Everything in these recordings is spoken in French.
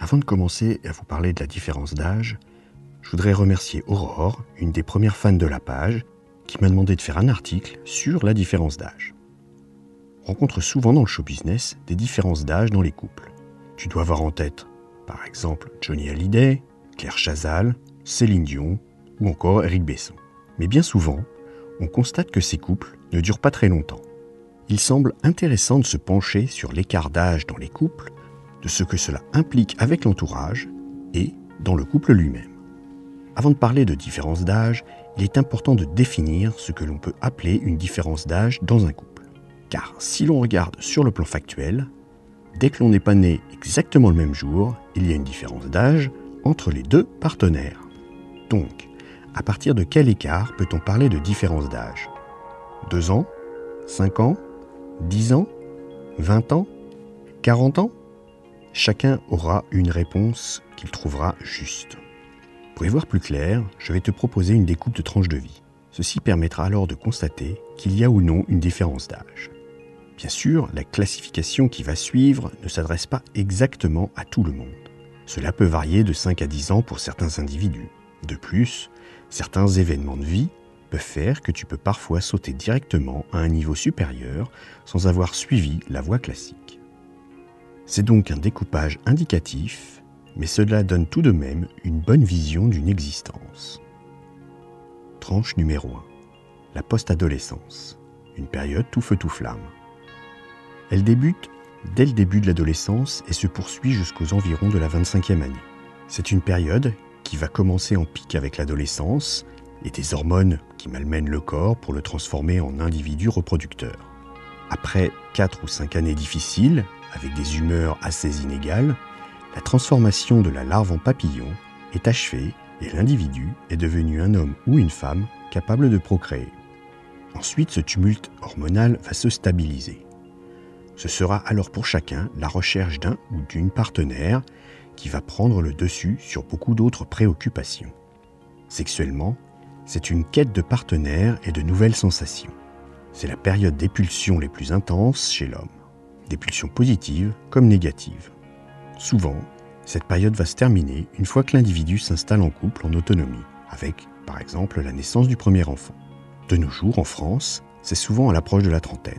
Avant de commencer à vous parler de la différence d'âge, je voudrais remercier Aurore, une des premières fans de la page, qui m'a demandé de faire un article sur la différence d'âge. On rencontre souvent dans le show business des différences d'âge dans les couples. Tu dois avoir en tête, par exemple, Johnny Hallyday, Claire Chazal, Céline Dion ou encore Eric Besson. Mais bien souvent, on constate que ces couples ne durent pas très longtemps. Il semble intéressant de se pencher sur l'écart d'âge dans les couples, de ce que cela implique avec l'entourage et dans le couple lui-même. Avant de parler de différence d'âge, il est important de définir ce que l'on peut appeler une différence d'âge dans un couple. Car si l'on regarde sur le plan factuel, dès que l'on n'est pas né exactement le même jour, il y a une différence d'âge entre les deux partenaires. Donc, à partir de quel écart peut-on parler de différence d'âge ? 2 ans ? 5 ans ? 10 ans ? 20 ans ? 40 ans ? Chacun aura une réponse qu'il trouvera juste. Pour y voir plus clair, je vais te proposer une découpe de tranches de vie. Ceci permettra alors de constater qu'il y a ou non une différence d'âge. Bien sûr, la classification qui va suivre ne s'adresse pas exactement à tout le monde. Cela peut varier de 5 à 10 ans pour certains individus. De plus, certains événements de vie peuvent faire que tu peux parfois sauter directement à un niveau supérieur sans avoir suivi la voie classique. C'est donc un découpage indicatif, mais cela donne tout de même une bonne vision d'une existence. Tranche numéro 1. La post-adolescence. Une période tout feu tout flamme. Elle débute dès le début de l'adolescence et se poursuit jusqu'aux environs de la 25e année. C'est une période qui va commencer en pic avec l'adolescence et des hormones qui malmènent le corps pour le transformer en individu reproducteur. Après 4 ou 5 années difficiles, avec des humeurs assez inégales, la transformation de la larve en papillon est achevée et l'individu est devenu un homme ou une femme capable de procréer. Ensuite, ce tumulte hormonal va se stabiliser. Ce sera alors pour chacun la recherche d'un ou d'une partenaire qui va prendre le dessus sur beaucoup d'autres préoccupations. Sexuellement, c'est une quête de partenaires et de nouvelles sensations. C'est la période des pulsions les plus intenses chez l'homme. Des pulsions positives comme négatives. Souvent, cette période va se terminer une fois que l'individu s'installe en couple en autonomie, avec, par exemple, la naissance du premier enfant. De nos jours, en France, c'est souvent à l'approche de la trentaine.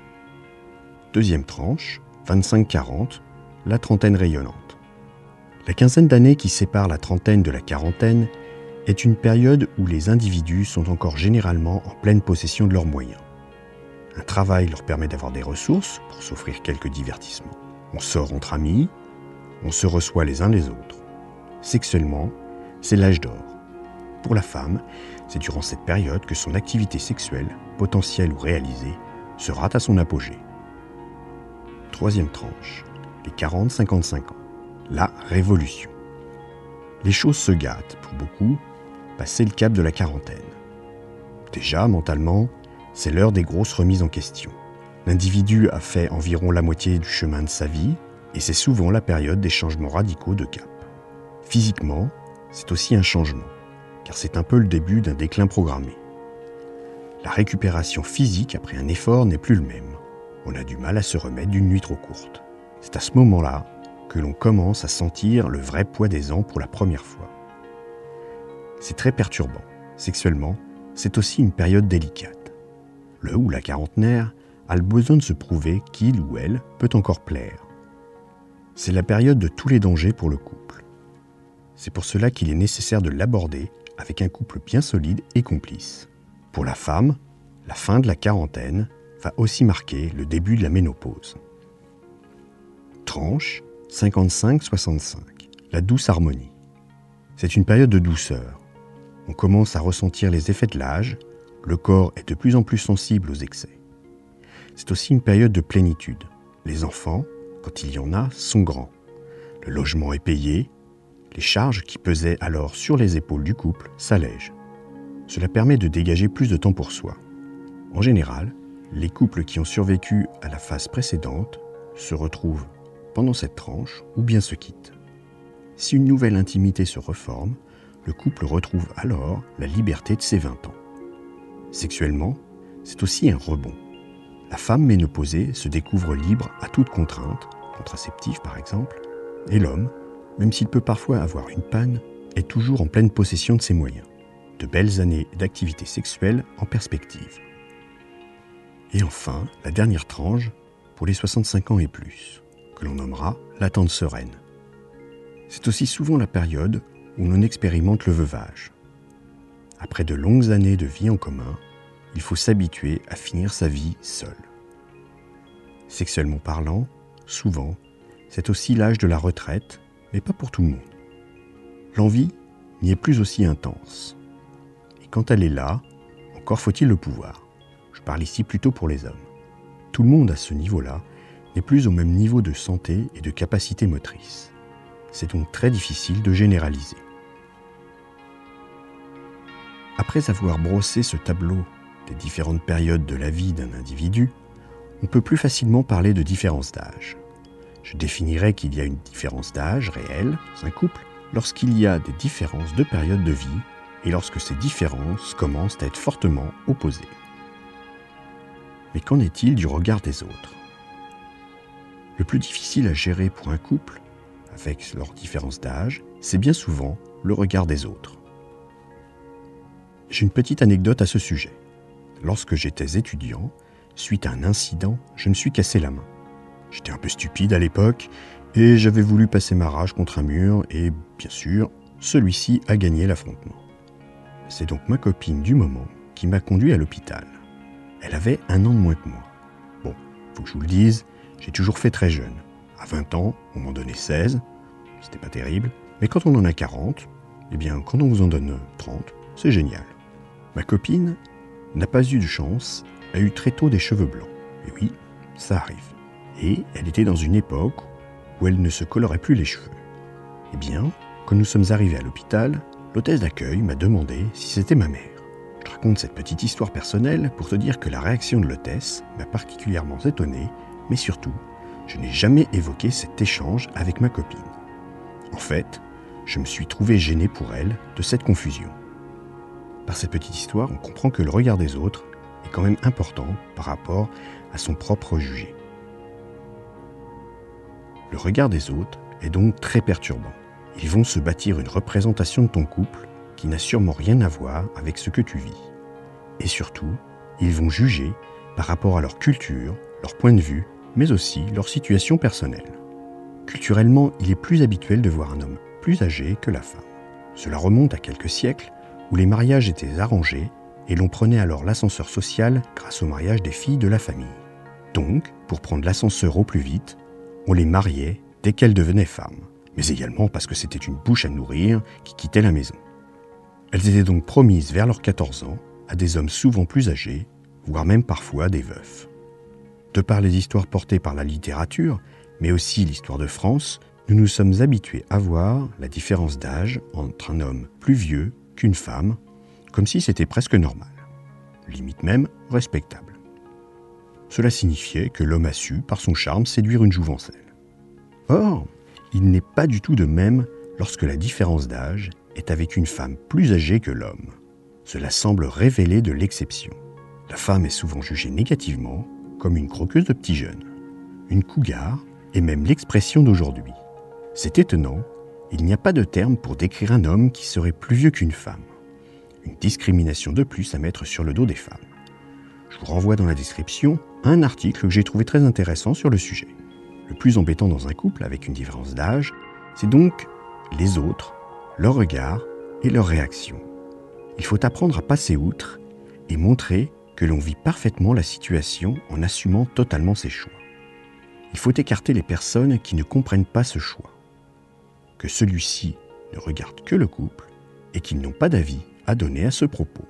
Deuxième tranche, 25-40, la trentaine rayonnante. La quinzaine d'années qui sépare la trentaine de la quarantaine est une période où les individus sont encore généralement en pleine possession de leurs moyens. Un travail leur permet d'avoir des ressources pour s'offrir quelques divertissements. On sort entre amis, on se reçoit les uns les autres. Sexuellement, c'est l'âge d'or. Pour la femme, c'est durant cette période que son activité sexuelle, potentielle ou réalisée, sera à son apogée. Troisième tranche, les 40-55 ans, la révolution. Les choses se gâtent pour beaucoup, passé le cap de la quarantaine. Déjà, mentalement, c'est l'heure des grosses remises en question. L'individu a fait environ la moitié du chemin de sa vie et c'est souvent la période des changements radicaux de cap. Physiquement, c'est aussi un changement, car c'est un peu le début d'un déclin programmé. La récupération physique après un effort n'est plus le même. On a du mal à se remettre d'une nuit trop courte. C'est à ce moment-là que l'on commence à sentir le vrai poids des ans pour la première fois. C'est très perturbant. Sexuellement, c'est aussi une période délicate. Le ou la quarantenaire a le besoin de se prouver qu'il ou elle peut encore plaire. C'est la période de tous les dangers pour le couple. C'est pour cela qu'il est nécessaire de l'aborder avec un couple bien solide et complice. Pour la femme, la fin de la quarantaine va aussi marquer le début de la ménopause. Tranche 55-65, la douce harmonie. C'est une période de douceur. On commence à ressentir les effets de l'âge, le corps est de plus en plus sensible aux excès. C'est aussi une période de plénitude. Les enfants, quand il y en a, sont grands. Le logement est payé, les charges qui pesaient alors sur les épaules du couple s'allègent. Cela permet de dégager plus de temps pour soi. En général, les couples qui ont survécu à la phase précédente se retrouvent pendant cette tranche ou bien se quittent. Si une nouvelle intimité se reforme, le couple retrouve alors la liberté de ses 20 ans. Sexuellement, c'est aussi un rebond. La femme ménopausée se découvre libre à toute contrainte, contraceptive par exemple, et l'homme même s'il peut parfois avoir une panne, est toujours en pleine possession de ses moyens. De belles années d'activité sexuelle en perspective. Et enfin, la dernière tranche, pour les 65 ans et plus, que l'on nommera l'attente sereine. C'est aussi souvent la période où l'on expérimente le veuvage. Après de longues années de vie en commun, il faut s'habituer à finir sa vie seul. Sexuellement parlant, souvent, c'est aussi l'âge de la retraite, mais pas pour tout le monde. L'envie n'y est plus aussi intense. Et quand elle est là, encore faut-il le pouvoir. Je parle ici plutôt pour les hommes. Tout le monde à ce niveau-là n'est plus au même niveau de santé et de capacité motrice. C'est donc très difficile de généraliser. Après avoir brossé ce tableau des différentes périodes de la vie d'un individu, on peut plus facilement parler de différence d'âge. Je définirais qu'il y a une différence d'âge réelle dans un couple lorsqu'il y a des différences de périodes de vie et lorsque ces différences commencent à être fortement opposées. Mais qu'en est-il du regard des autres ? Le plus difficile à gérer pour un couple, avec leur différence d'âge, c'est bien souvent le regard des autres. J'ai une petite anecdote à ce sujet. Lorsque j'étais étudiant, suite à un incident, je me suis cassé la main. J'étais un peu stupide à l'époque et j'avais voulu passer ma rage contre un mur et, bien sûr, celui-ci a gagné l'affrontement. C'est donc ma copine du moment qui m'a conduit à l'hôpital. Elle avait 1 an de moins que moi. Bon, faut que je vous le dise, j'ai toujours fait très jeune. À 20 ans, on m'en donnait 16, c'était pas terrible, mais quand on en a 40, eh bien, quand on vous en donne 30, c'est génial. Ma copine n'a pas eu de chance, a eu très tôt des cheveux blancs. Et oui, ça arrive. Et elle était dans une époque où elle ne se colorait plus les cheveux. Eh bien, quand nous sommes arrivés à l'hôpital, l'hôtesse d'accueil m'a demandé si c'était ma mère. Je te raconte cette petite histoire personnelle pour te dire que la réaction de l'hôtesse m'a particulièrement étonné, mais surtout, je n'ai jamais évoqué cet échange avec ma copine. En fait, je me suis trouvé gêné pour elle de cette confusion. Par cette petite histoire, on comprend que le regard des autres est quand même important par rapport à son propre jugé. Le regard des autres est donc très perturbant. Ils vont se bâtir une représentation de ton couple qui n'a sûrement rien à voir avec ce que tu vis. Et surtout, ils vont juger par rapport à leur culture, leur point de vue, mais aussi leur situation personnelle. Culturellement, il est plus habituel de voir un homme plus âgé que la femme. Cela remonte à quelques siècles où les mariages étaient arrangés et l'on prenait alors l'ascenseur social grâce au mariage des filles de la famille. Donc, pour prendre l'ascenseur au plus vite, on les mariait dès qu'elles devenaient femmes, mais également parce que c'était une bouche à nourrir qui quittait la maison. Elles étaient donc promises vers leurs 14 ans à des hommes souvent plus âgés, voire même parfois des veufs. De par les histoires portées par la littérature, mais aussi l'histoire de France, nous nous sommes habitués à voir la différence d'âge entre un homme plus vieux qu'une femme, comme si c'était presque normal, limite même respectable. Cela signifiait que l'homme a su, par son charme, séduire une jouvencelle. Or, il n'est pas du tout de même lorsque la différence d'âge est avec une femme plus âgée que l'homme. Cela semble révéler de l'exception. La femme est souvent jugée négativement comme une croqueuse de petits jeunes, une cougar et même l'expression d'aujourd'hui. C'est étonnant, il n'y a pas de terme pour décrire un homme qui serait plus vieux qu'une femme. Une discrimination de plus à mettre sur le dos des femmes. Je vous renvoie dans la description à un article que j'ai trouvé très intéressant sur le sujet. Le plus embêtant dans un couple avec une différence d'âge, c'est donc les autres, leur regard et leur réaction. Il faut apprendre à passer outre et montrer que l'on vit parfaitement la situation en assumant totalement ses choix. Il faut écarter les personnes qui ne comprennent pas ce choix, que celui-ci ne regarde que le couple et qu'ils n'ont pas d'avis à donner à ce propos.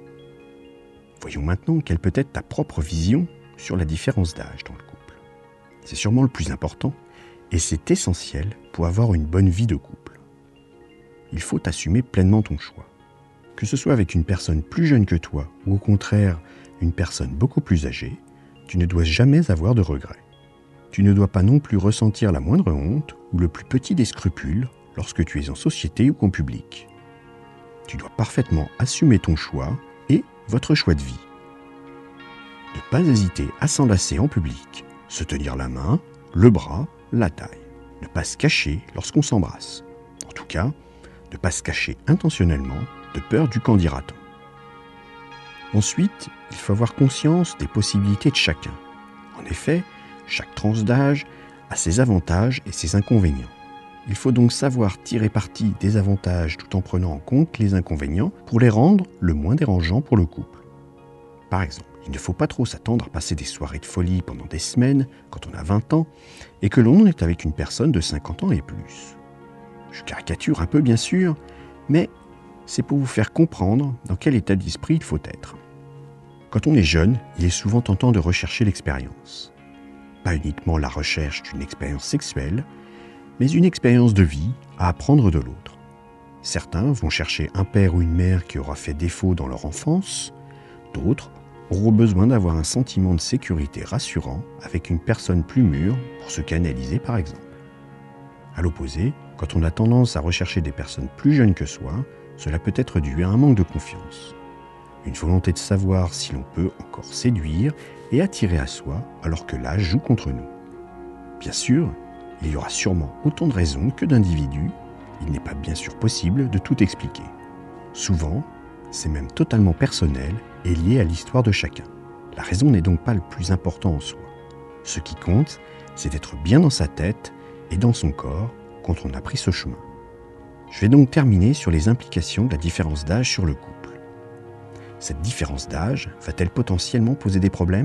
Voyons maintenant quelle peut être ta propre vision sur la différence d'âge dans le couple. C'est sûrement le plus important et c'est essentiel pour avoir une bonne vie de couple. Il faut assumer pleinement ton choix. Que ce soit avec une personne plus jeune que toi ou au contraire une personne beaucoup plus âgée, tu ne dois jamais avoir de regrets. Tu ne dois pas non plus ressentir la moindre honte ou le plus petit des scrupules lorsque tu es en société ou en public. Tu dois parfaitement assumer ton choix et votre choix de vie. Ne pas hésiter à s'enlacer en public, se tenir la main, le bras, la taille. Ne pas se cacher lorsqu'on s'embrasse. En tout cas, ne pas se cacher intentionnellement de peur du qu'en dira-t-on. Ensuite, il faut avoir conscience des possibilités de chacun. En effet, chaque tranche d'âge a ses avantages et ses inconvénients. Il faut donc savoir tirer parti des avantages tout en prenant en compte les inconvénients pour les rendre le moins dérangeants pour le couple. Par exemple, il ne faut pas trop s'attendre à passer des soirées de folie pendant des semaines quand on a 20 ans et que l'on est avec une personne de 50 ans et plus. Je caricature un peu bien sûr, mais c'est pour vous faire comprendre dans quel état d'esprit il faut être. Quand on est jeune, il est souvent tentant de rechercher l'expérience. Pas uniquement la recherche d'une expérience sexuelle, mais une expérience de vie à apprendre de l'autre. Certains vont chercher un père ou une mère qui aura fait défaut dans leur enfance, d'autres auront besoin d'avoir un sentiment de sécurité rassurant avec une personne plus mûre pour se canaliser par exemple. À l'opposé, quand on a tendance à rechercher des personnes plus jeunes que soi, cela peut être dû à un manque de confiance. Une volonté de savoir si l'on peut encore séduire et attirer à soi alors que l'âge joue contre nous. Bien sûr, il y aura sûrement autant de raisons que d'individus, il n'est pas bien sûr possible de tout expliquer. Souvent, c'est même totalement personnel et lié à l'histoire de chacun. La raison n'est donc pas le plus important en soi. Ce qui compte, c'est d'être bien dans sa tête et dans son corps quand on a pris ce chemin. Je vais donc terminer sur les implications de la différence d'âge sur le couple. Cette différence d'âge va-t-elle potentiellement poser des problèmes ?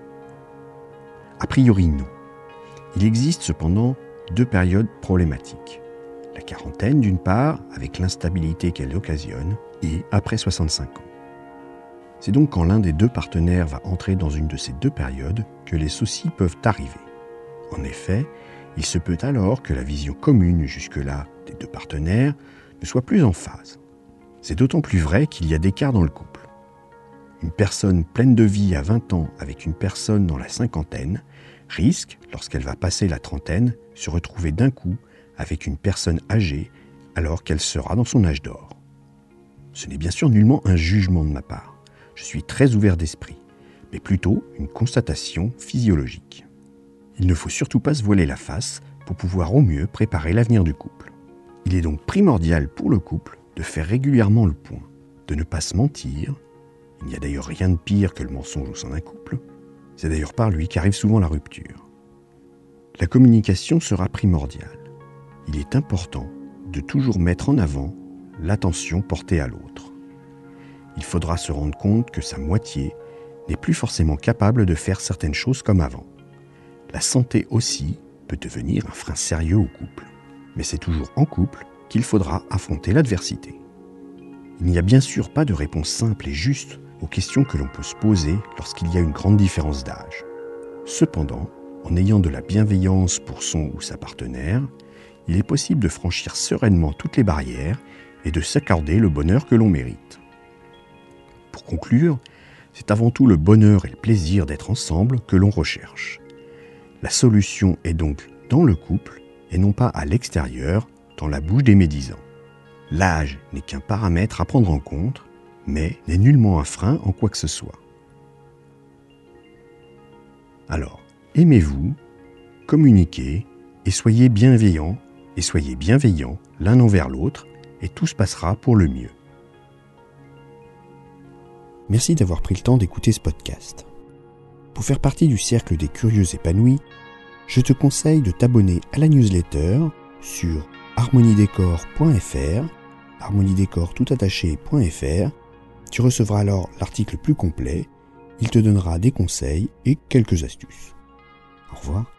A priori non. Il existe cependant 2 périodes problématiques. La quarantaine d'une part, avec l'instabilité qu'elle occasionne, et après 65 ans. C'est donc quand l'un des 2 partenaires va entrer dans une de ces 2 périodes que les soucis peuvent arriver. En effet, il se peut alors que la vision commune jusque-là des 2 partenaires ne soit plus en phase. C'est d'autant plus vrai qu'il y a d'écart dans le couple. Une personne pleine de vie à 20 ans avec une personne dans la cinquantaine risque, lorsqu'elle va passer la trentaine, se retrouver d'un coup avec une personne âgée alors qu'elle sera dans son âge d'or. Ce n'est bien sûr nullement un jugement de ma part. Je suis très ouvert d'esprit, mais plutôt une constatation physiologique. Il ne faut surtout pas se voiler la face pour pouvoir au mieux préparer l'avenir du couple. Il est donc primordial pour le couple de faire régulièrement le point, de ne pas se mentir. Il n'y a d'ailleurs rien de pire que le mensonge au sein d'un couple. C'est d'ailleurs par lui qu'arrive souvent la rupture. La communication sera primordiale. Il est important de toujours mettre en avant l'attention portée à l'autre. Il faudra se rendre compte que sa moitié n'est plus forcément capable de faire certaines choses comme avant. La santé aussi peut devenir un frein sérieux au couple. Mais c'est toujours en couple qu'il faudra affronter l'adversité. Il n'y a bien sûr pas de réponse simple et juste aux questions que l'on peut se poser lorsqu'il y a une grande différence d'âge. Cependant, en ayant de la bienveillance pour son ou sa partenaire, il est possible de franchir sereinement toutes les barrières et de s'accorder le bonheur que l'on mérite. Pour conclure, c'est avant tout le bonheur et le plaisir d'être ensemble que l'on recherche. La solution est donc dans le couple et non pas à l'extérieur, dans la bouche des médisants. L'âge n'est qu'un paramètre à prendre en compte, mais n'est nullement un frein en quoi que ce soit. Alors, aimez-vous, communiquez et soyez bienveillants l'un envers l'autre et tout se passera pour le mieux. Merci d'avoir pris le temps d'écouter ce podcast. Pour faire partie du cercle des curieux épanouis, je te conseille de t'abonner à la newsletter sur harmoniedécor.fr, harmoniedécor.fr. Tu recevras alors l'article plus complet, il te donnera des conseils et quelques astuces. Au revoir.